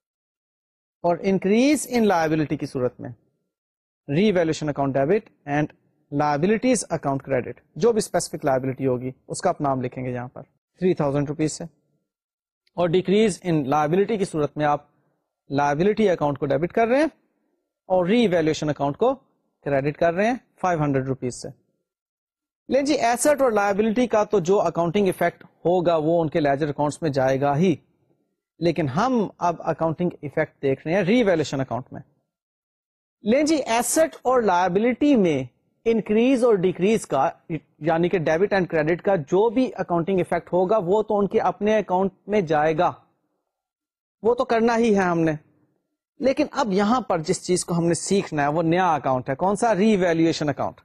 اور انکریز ان لائبلٹی کی صورت میں revaluation account debit and liabilities account credit جو بھی اسپیسیفک لائبلٹی ہوگی اس کا آپ نام لکھیں گے یہاں پر 3,000 روپیز سے. اور ڈیکریز ان لائبلٹی کی صورت میں آپ لائبلٹی اکاؤنٹ کو ڈیبٹ کر رہے ہیں اور ری ویلیویشن اکاؤنٹ کو کریڈٹ کر رہے ہیں 500 روپیز سے. لیکن جی ایسٹ اور لائبلٹی کا تو جو اکاؤنٹنگ افیکٹ ہوگا وہ ان کے لیجر اکاؤنٹس میں جائے گا ہی, لیکن ہم اب اکاؤنٹنگ افیکٹ دیکھ رہے ہیں ری ویلیویشن اکاؤنٹ میں. لیکن جی ایسٹ اور لائبلٹی میں انکریز اور ڈیکریز کا یعنی کہ ڈیبٹ اینڈ کریڈٹ کا جو بھی اکاؤنٹنگ افیکٹ ہوگا وہ تو ان کے اپنے اکاؤنٹ میں جائے گا, وہ تو کرنا ہی ہے ہم نے. لیکن اب یہاں پر جس چیز کو ہم نے سیکھنا ہے وہ نیا اکاؤنٹ ہے. کون سا؟ Revaluation account.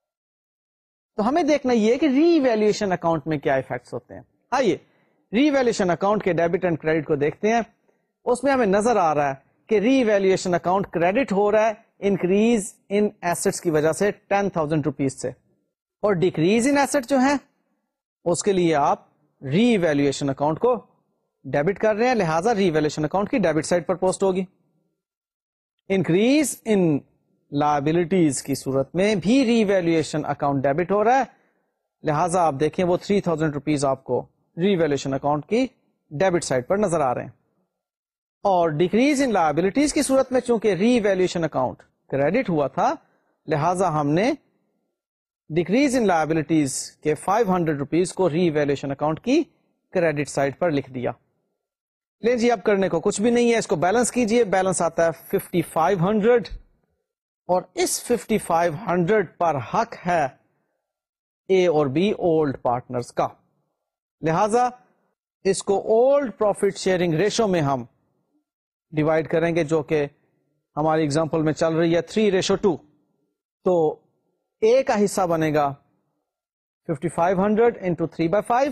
تو ہمیں دیکھنا یہ کہ ری ویلیویشن اکاؤنٹ میں کیا افیکٹس ہوتے ہیں. آئیے ری ویلیویشن اکاؤنٹ کے ڈیبٹ اینڈ کریڈٹ کو دیکھتے ہیں. اس میں ہمیں نظر آ رہا ہے کہ ری ویلیویشن اکاؤنٹ کریڈٹ ہو رہا ہے انکریز ان ایسٹس کی وجہ سے 10,000 روپیز سے, اور ڈیکریز ان ایسٹ جو ہیں اس کے لیے آپ ری ویلیویشن اکاؤنٹ کو ڈیبٹ کر رہے ہیں, لہذا ری ویلیویشن اکاؤنٹ کی ڈیبٹ سائڈ پر پوسٹ ہوگی. انکریز ان لائبلٹیز کی صورت میں بھی ری ویلیویشن اکاؤنٹ ڈیبٹ ہو رہا ہے, لہذا آپ دیکھیں وہ 3,000 روپیز آپ کو ری ویلیویشن اکاؤنٹ کی ڈیبٹ سائڈ پر نظر آ رہے ہیں. اور ڈیکریز ان لائبلٹیز کی صورت میں چونکہ ری ویلیویشن اکاؤنٹ کریڈٹ ہوا تھا لہذا ہم نے ڈیکریز ان لائبلٹیز کے 500 روپیز کو ری ویلیویشن اکاؤنٹ کی کریڈٹ سائڈ پر لکھ دیا. لیں جی اب کرنے کو کچھ بھی نہیں ہے, اس کو بیلنس کیجئے. بیلنس آتا ہے 5,500 اور اس 5,500 پر حق ہے اے اور بی اولڈ پارٹنرز کا, لہذا اس کو اولڈ پروفٹ شیئرنگ ریشو میں ہم ڈیوائڈ کریں گے جو کہ ہماری ایگزامپل میں چل رہی ہے 3:2. تو اے کا حصہ بنے گا 5,500 انٹو 3/5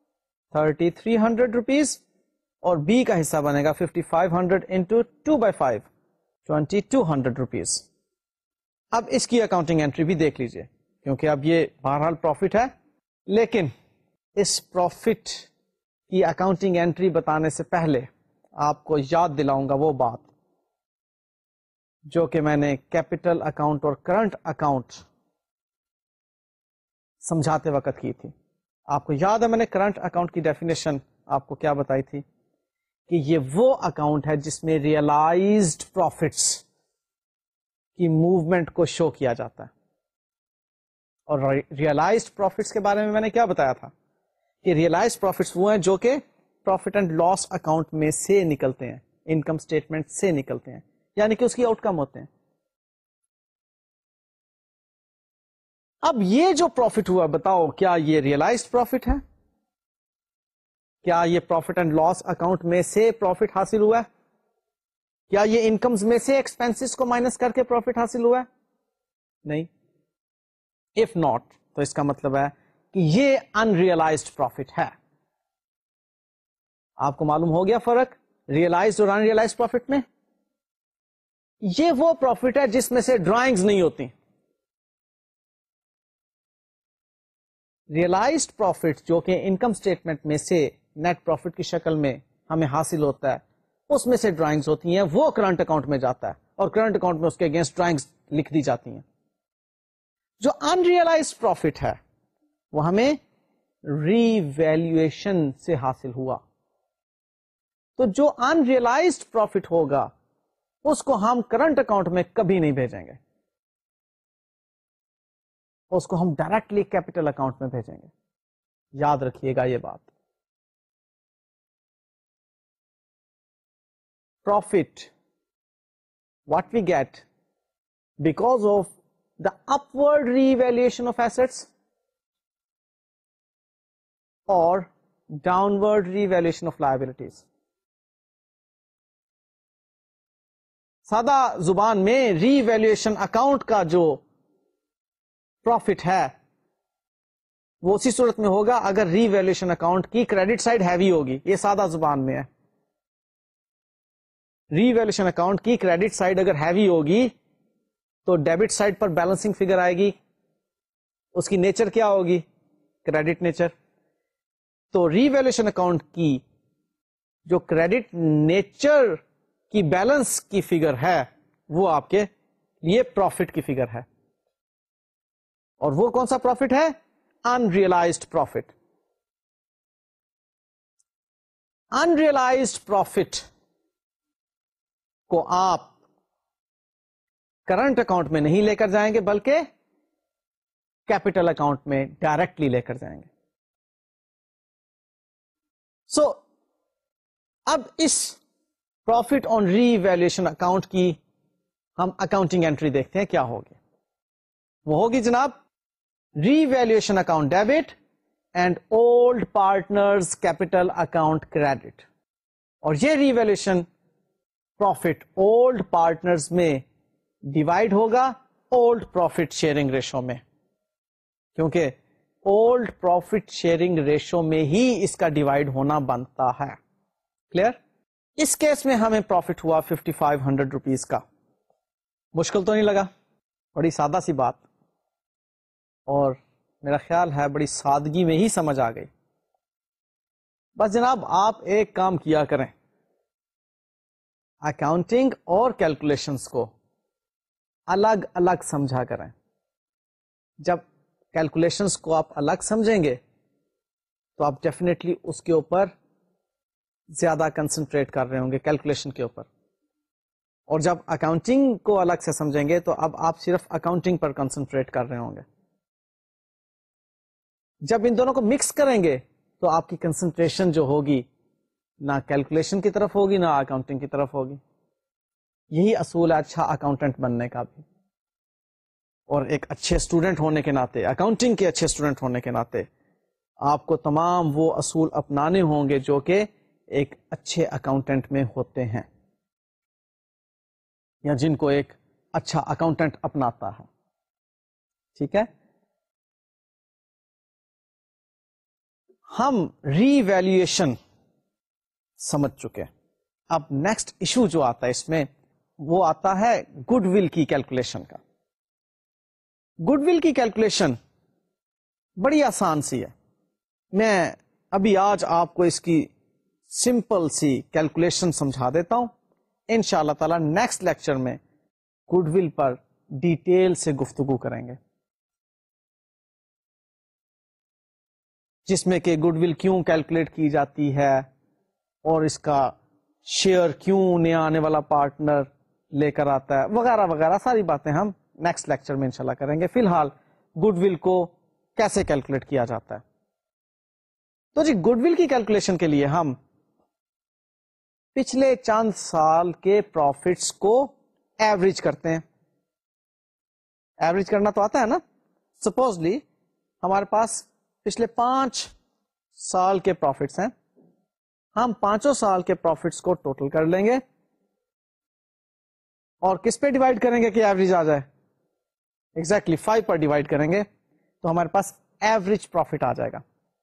3,300 روپیز, اور بی کا حصہ بنے گا 5,500 انٹو 2/5 2,200 روپیز. اب اس کی اکاؤنٹنگ انٹری بھی دیکھ لیجئے کیونکہ اب یہ بہرحال پروفٹ ہے, لیکن اس پروفٹ کی اکاؤنٹنگ انٹری بتانے سے پہلے آپ کو یاد دلاؤں گا وہ بات جو کہ میں نے کیپٹل اکاؤنٹ اور کرنٹ اکاؤنٹ سمجھاتے وقت کی تھی. آپ کو یاد ہے میں نے کرنٹ اکاؤنٹ کی ڈیفینیشن آپ کو کیا بتائی تھی کہ یہ وہ اکاؤنٹ ہے جس میں ریئلائزڈ پروفٹس کی موومنٹ کو شو کیا جاتا ہے. اور ریئلائزڈ پروفٹس کے بارے میں میں نے کیا بتایا تھا کہ ریئلائزڈ پروفٹس وہ ہیں جو کہ پروفٹ اینڈ لاس اکاؤنٹ میں سے نکلتے ہیں. انکم اسٹیٹمنٹ سے نکلتے ہیں، یعنی کہ اس کی آؤٹ کم ہوتے ہیں. اب یہ جو پروفٹ ہوا بتاؤ کیا یہ ریئلائزڈ پروفٹ ہے؟ کیا یہ پروفٹ اینڈ لاس اکاؤنٹ میں سے پروفٹ حاصل ہوا ہے؟ کیا یہ انکمز میں سے ایکسپینسز کو مائنس کر کے پروفٹ حاصل ہوا ہے؟ نہیں. اف ناٹ تو اس کا مطلب ہے کہ یہ انریلائزڈ پروفٹ ہے. آپ کو معلوم ہو گیا فرق ریئلائزڈ اور انریلائزڈ پروفٹ میں؟ یہ وہ پروفٹ ہے جس میں سے ڈرائنگز نہیں ہوتی. ریئلائزڈ پروفٹ جو کہ انکم اسٹیٹمنٹ میں سے نیٹ پروفٹ کی شکل میں ہمیں حاصل ہوتا ہے، اس میں سے ڈرائنگز ہوتی ہیں، وہ کرنٹ اکاؤنٹ میں جاتا ہے اور کرنٹ اکاؤنٹ میں اس کے اگینسٹ ڈرائنگز لکھ دی جاتی ہیں. جو انریلائزڈ پروفٹ ہے وہ ہمیں ری ویلیویشن سے حاصل ہوا. تو جو انریلائزڈ پروفٹ ہوگا اس کو ہم کرنٹ اکاؤنٹ میں کبھی نہیں بھیجیں گے، اس کو ہم ڈائریکٹلی کیپٹل اکاؤنٹ میں بھیجیں گے. یاد رکھیے گا یہ بات. Profit what we get because of the upward revaluation of assets اور downward revaluation of liabilities. سادہ زبان میں ری ویلیویشن اکاؤنٹ کا جو پروفٹ ہے وہ اسی صورت میں ہوگا اگر ری ویلیویشن اکاؤنٹ کی کریڈٹ سائڈ ہیوی ہوگی. یہ سادہ زبان میں ہے. ری ویلیویشن اکاؤنٹ کی کریڈٹ سائڈ اگر ہیوی ہوگی تو ڈیبٹ سائڈ پر بیلنسنگ فگر آئے گی. اس کی نیچر کیا ہوگی؟ Credit nature. تو ری ویلیویشن اکاؤنٹ کی جو کریڈٹ نیچر کی بیلنس کی فگر ہے وہ آپ کے لیے پروفٹ کی فگر ہے. اور وہ کون سا پروفٹ ہے؟ انریلائزڈ پروفٹ. انریلائزڈ پروفٹ کو آپ کرنٹ اکاؤنٹ میں نہیں لے کر جائیں گے بلکہ کیپٹل اکاؤنٹ میں ڈائریکٹلی لے کر جائیں گے. سو اب اس profit on revaluation account کی ہم اکاؤنٹنگ انٹری دیکھتے ہیں کیا ہوگی. وہ ہوگی جناب revaluation account debit and old partners capital account credit. اور یہ revaluation profit old partners میں ڈیوائڈ ہوگا اولڈ پروفٹ شیئرنگ ریشو میں، کیونکہ اولڈ پروفٹ شیئرنگ ریشو میں ہی اس کا ڈیوائڈ ہونا بنتا ہے. کلیئر؟ اس کیس میں ہمیں پروفٹ ہوا 5500 روپیز کا. مشکل تو نہیں لگا؟ بڑی سادہ سی بات، اور میرا خیال ہے بڑی سادگی میں ہی سمجھ آ گئی. بس جناب آپ ایک کام کیا کریں، اکاؤنٹنگ اور کیلکولیشنز کو الگ الگ سمجھا کریں. جب کیلکولیشنز کو آپ الگ سمجھیں گے تو آپ ڈیفینیٹلی اس کے اوپر زیادہ کنسنٹریٹ کر رہے ہوں گے کیلکولیشن کے اوپر. اور جب اکاؤنٹنگ کو الگ سے سمجھیں گے تو اب آپ صرف اکاؤنٹنگ پر کنسنٹریٹ کر رہے ہوں گے. جب ان دونوں کو مکس کریں گے تو آپ کی کنسنٹریشن جو ہوگی نہ کیلکولیشن کی طرف ہوگی نہ اکاؤنٹنگ کی طرف ہوگی. یہی اصول ہے اچھا اکاؤنٹنٹ بننے کا بھی. اور ایک اچھے اسٹوڈنٹ ہونے کے ناطے، اکاؤنٹنگ کے اچھے اسٹوڈنٹ ہونے کے ناطے آپ کو تمام وہ اصول اپنانے ہوں گے جو کہ ایک اچھے اکاؤنٹنٹ میں ہوتے ہیں یا جن کو ایک اچھا اکاؤنٹنٹ اپناتا ہے. ٹھیک ہے؟ ہم ری ویلیویشن سمجھ چکے. اب نیکسٹ ایشو جو آتا ہے اس میں وہ آتا ہے گڈ ول کی کیلکولیشن کا. گڈ ول کی کیلکولیشن بڑی آسان سی ہے. میں ابھی آج آپ کو اس کی سمپل سی کیلکولیشن سمجھا دیتا ہوں. ان شاء اللہ تعالی نیکسٹ لیکچر میں گڈ ول پر ڈیٹیل سے گفتگو کریں گے، جس میں کہ گڈ ول کیوں کیلکولیٹ کی جاتی ہے اور اس کا شیئر کیوں نیا آنے والا پارٹنر لے کر آتا ہے وغیرہ وغیرہ. ساری باتیں ہم نیکسٹ لیکچر میں انشاءاللہ کریں گے. فی الحال گڈ ول کو کیسے کیلکولیٹ کیا جاتا ہے. تو جی گڈ ول کی کیلکولیشن کے لیے ہم پچھلے چند سال کے پروفٹس کو ایوریج کرتے ہیں. ایوریج کرنا تو آتا ہے نا. سپوزلی ہمارے پاس پچھلے 5 سال کے پروفٹس ہیں, ہم 5 سال کے پروفٹس کو ٹوٹل کر لیں گے اور کس پہ ڈیوائڈ کریں گے کہ ایوریج آ جائے؟ ایگزیکٹلی 5 پر ڈیوائڈ کریں گے تو ہمارے پاس ایوریج پروفٹ آ جائے گا.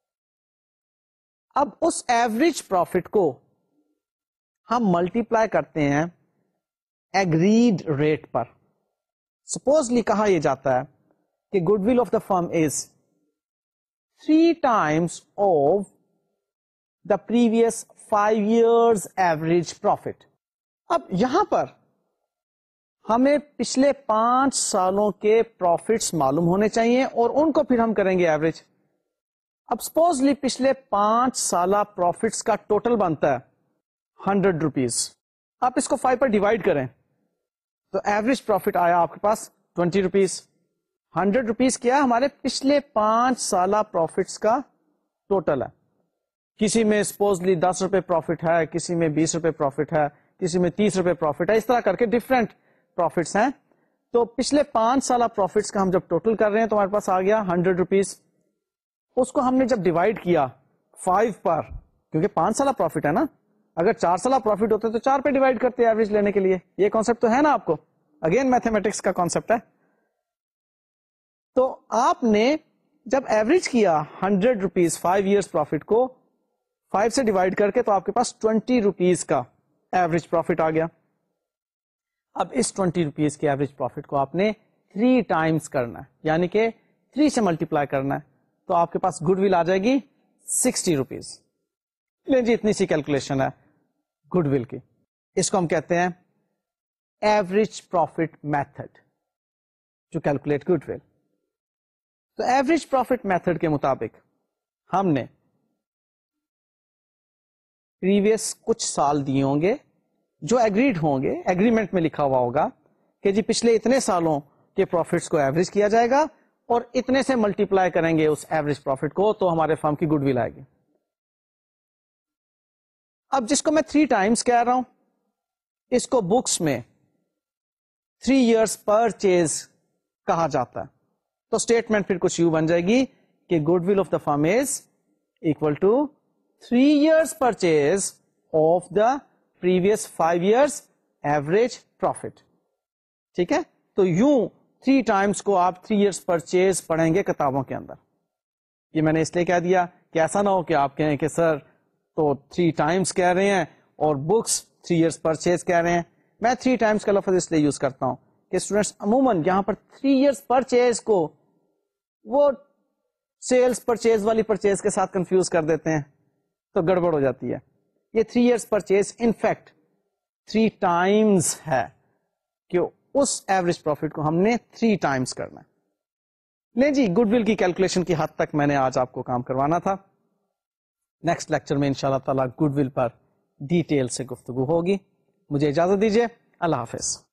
اب اس ایوریج پروفٹ کو ہم ملٹیپلائی کرتے ہیں ایگریڈ ریٹ پر. سپوزلی کہا یہ جاتا ہے کہ goodwill of the firm is 3 times of the previous 5 years average profit. اب یہاں پر ہمیں پچھلے 5 سالوں کے پروفٹس معلوم ہونے چاہیے اور ان کو پھر ہم کریں گے ایوریج. اب سپوزلی پچھلے 5 سالہ پروفٹس کا ٹوٹل بنتا ہے 100 روپیز. آپ اس کو 5 پر ڈیوائڈ کریں تو ایوریج پروفٹ آیا آپ کے پاس 20 روپیز. 100 روپیز کیا ہمارے پچھلے 5 سالہ پروفٹس کا ٹوٹل ہے. کسی میں سپوزلی 10 روپے پروفٹ ہے, کسی میں 20 روپے پروفٹ ہے, کسی میں 30 روپے پروفٹ ہے, اس طرح کر کے ڈفرینٹ پروفٹس ہیں. تو پچھلے 5 سالہ پروفٹس کا ہم جب ٹوٹل کر رہے ہیں تو ہمارے پاس آ گیا 100 روپیز. اس کو ہم نے جب ڈیوائڈ کیا 5 پر, کیونکہ 5 سالہ پروفٹ ہے نا, اگر 4 سالہ پروفٹ ہوتے تو 4 پہ ڈیوائڈ کرتے ایوریج لینے کے لیے. یہ کانسیپٹ تو ہے نا آپ کو, اگین میتھمیٹکس کا کانسیپٹ ہے. تو آپ نے جب ایوریج کیا 100 روپیز 5 ایئرس پروفٹ کو 5 سے ڈیوائڈ کر کے تو آپ کے پاس 20 روپیز کا ایوریج پروفٹ آ گیا. اب اس 20 روپیز کے ایوریج پروفٹ کو آپ نے 3 ٹائمس کرنا ہے, یعنی کہ 3 سے ملٹیپلائی کرنا ہے, تو آپ کے پاس گڈ ول آ جائے گی 60 روپیز. لیں جی اتنی سی کیلکولیشن ہے گڈ ول کی. اس کو ہم کہتے ہیں average profit method to calculate goodwill. تو ایوریج پروفٹ میتھڈ کے مطابق ہم نے پریویس کچھ سال دیے ہوں گے جو ایگریڈ ہوں گے, ایگریمنٹ میں لکھا ہوا ہوگا کہ جی پچھلے اتنے سالوں کے پروفٹس کو ایوریج کیا جائے گا اور اتنے سے ملٹیپلائی کریں گے اس ایوریج پروفٹ کو تو ہمارے فرم کی گڈ ول آئے گی. اب جس کو میں 3 ٹائمس کہہ رہا ہوں اس کو بکس میں 3 years پرچیز کہا جاتا ہے. تو اسٹیٹمنٹ پھر کچھ یوں بن جائے گی کہ goodwill of the firm is equal to 3 years purchase of the previous 5 years average profit. ٹھیک ہے, تو یوں 3 ٹائمس کو آپ 3 years پرچیز پڑھیں گے کتابوں کے اندر. یہ میں نے اس لیے کہہ دیا کہ ایسا نہ ہو کہ آپ کہیں کہ سر تو 3 ٹائمس کہہ رہے ہیں اور بکس 3 years پرچیز کہہ رہے ہیں. میں 3 ٹائمس کا لفظ اس لیے یوز کرتا ہوں کہ اسٹوڈینٹس عموماً یہاں پر 3 years پرچیز کو وہ سیلز پرچیز والی پرچیز کے ساتھ کنفیوز کر دیتے ہیں تو گڑبڑ ہو جاتی ہے. یہ 3 years purchase in fact 3 times ہے کہ اس ایوریج پروفٹ کو ہم نے 3 ٹائمز کرنا ہے. لیں جی گڈ ول کی کیلکولیشن کی حد تک میں نے آج آپ کو کام کروانا تھا. نیکسٹ لیکچر میں انشاءاللہ تعالی گڈ ول پر ڈیٹیل سے گفتگو ہوگی. مجھے اجازت دیجیے, اللہ حافظ.